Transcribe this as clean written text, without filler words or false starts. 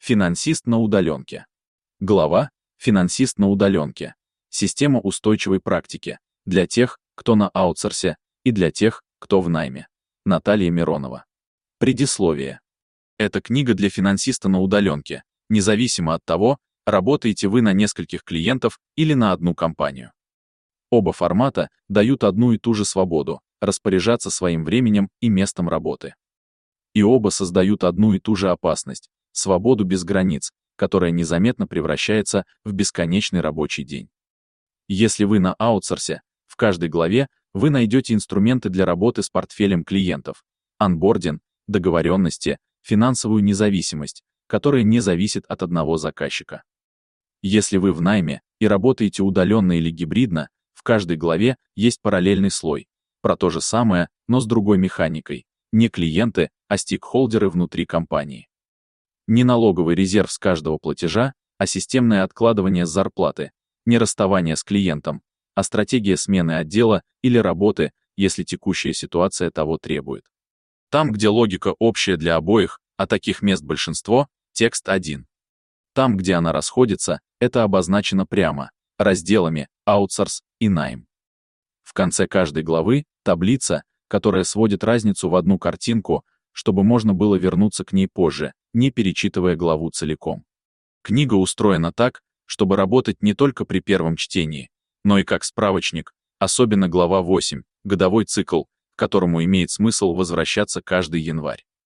Финансист на удаленке. Глава «Финансист на удаленке. Система устойчивой практики для тех, кто на аутсорсе, и для тех, кто в найме». Наталья Миронова. Предисловие. Эта книга для финансиста на удаленке, независимо от того, работаете вы на нескольких клиентов или на одну компанию. Оба формата дают одну и ту же свободу распоряжаться своим временем и местом работы. И оба создают одну и ту же опасность — свободу без границ, которая незаметно превращается в бесконечный рабочий день. Если вы на аутсорсе, в каждой главе вы найдете инструменты для работы с портфелем клиентов, онбординг, договоренности, финансовую независимость, которая не зависит от одного заказчика. Если вы в найме и работаете удаленно или гибридно, в каждой главе есть параллельный слой, про то же самое, но с другой механикой, не клиенты, а стейкхолдеры внутри компании. Не налоговый резерв с каждого платежа, а системное откладывание с зарплаты, не расставание с клиентом, а стратегия смены отдела или работы, если текущая ситуация того требует. Там, где логика общая для обоих, а таких мест большинство, текст один. Там, где она расходится, это обозначено прямо, разделами «аутсорс» и «найм». В конце каждой главы — таблица, которая сводит разницу в одну картинку, чтобы можно было вернуться к ней позже, не перечитывая главу целиком. Книга устроена так, чтобы работать не только при первом чтении, но и как справочник, особенно глава 8, годовой цикл, к которому имеет смысл возвращаться каждый январь.